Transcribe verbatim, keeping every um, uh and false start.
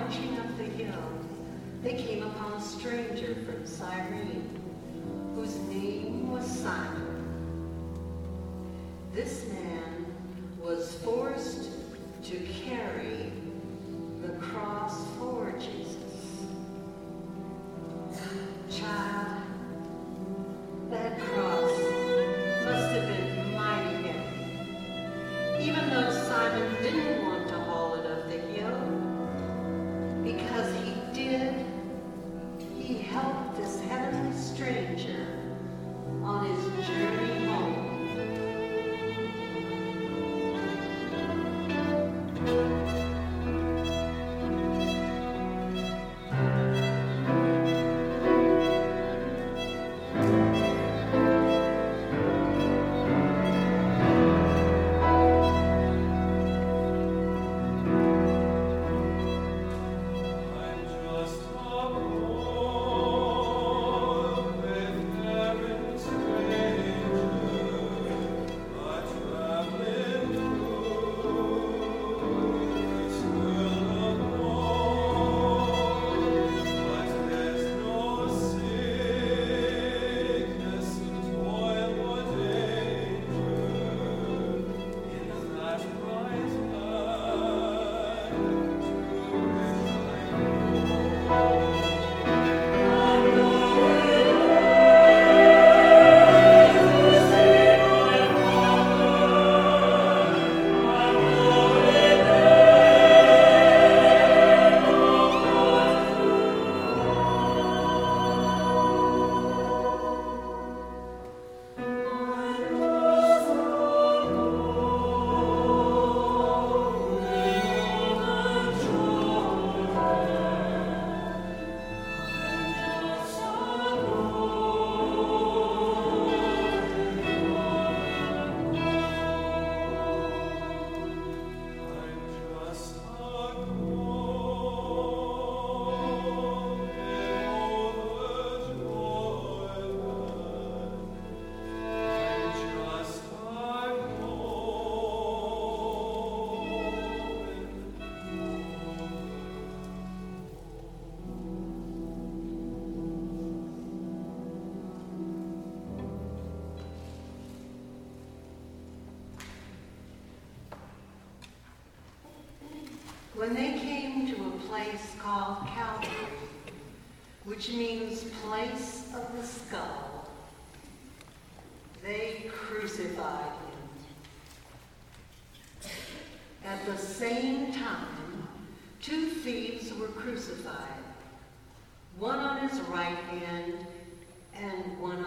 marching up the hill, they came upon a stranger from Cyrene, whose name was Simon. This man was forced to carry the cross for Jesus. Child, that cross must have been mighty heavy, even though Simon didn't want to haul it up the hill, because he did. He helped this heavenly stranger on his journey home. When they came to a place called Calvary, which means place of the skull, they crucified him. At the same time, two thieves were crucified, one on his right hand and one